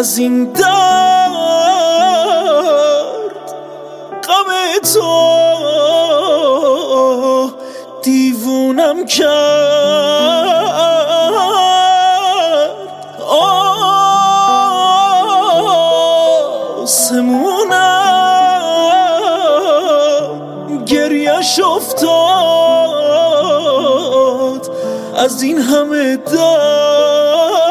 از این درد غم تو دیوونم کرد. آسمونم گریه‌ش افتاد از این همه درد.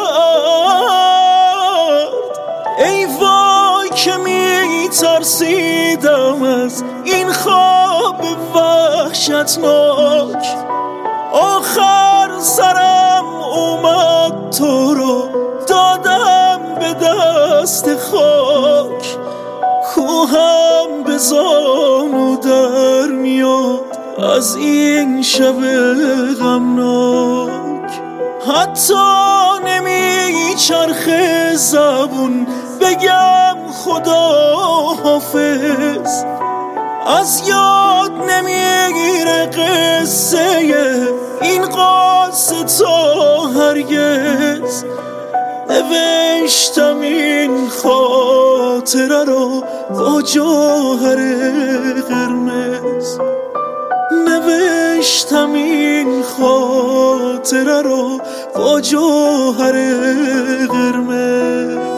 ای وای که می ترسیدم از این خواب وحشتناک. آخر سرم اومد تو رو دادم به دست خاک. کوهم به زانو در میاد از این شب غمناک. حتی نمیچرخه زبون بگم خدا حافظ. از یاد نمیگیره قصه این قصه تا هرگز. نوشتم این خاطره رو با جوهر قرمز. نوشتم این خاطره رو با جوهر قرمز.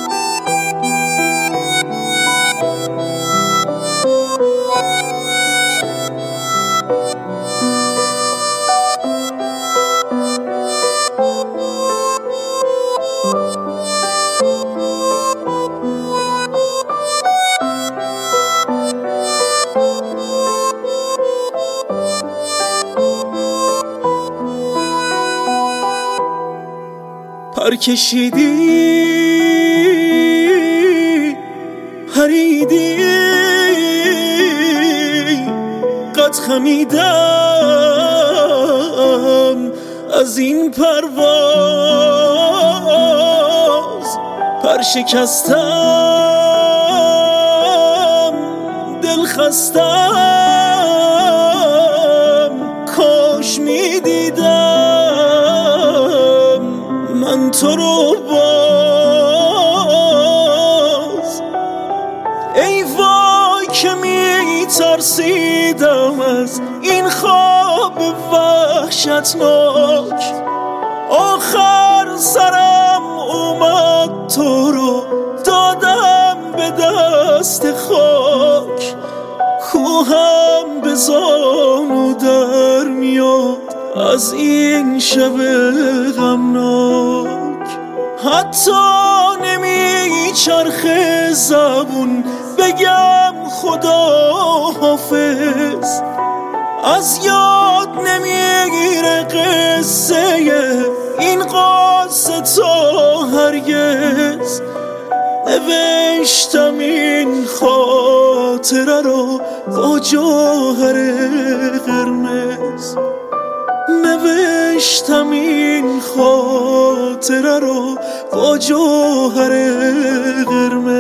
پر کشیدی پریدی قد خمیدم از این پرواز. پر شکستم دل خستم کاش میدیدم من تو رو باز. ای وای که میترسیدم از این خواب وحشتناک. آخر سرم اومد تو رو دادم به دست خاک. کوهم به زانو در میاد از این شب غمناک. حتی نمیچرخه زبون بگم خدا حافظ. از یاد نمیگیره قصه این قصه تا هرگز. نوشتم این خاطره رو با جوهر قرمز. نوشتم این خاطره رو با جوهر قرمز.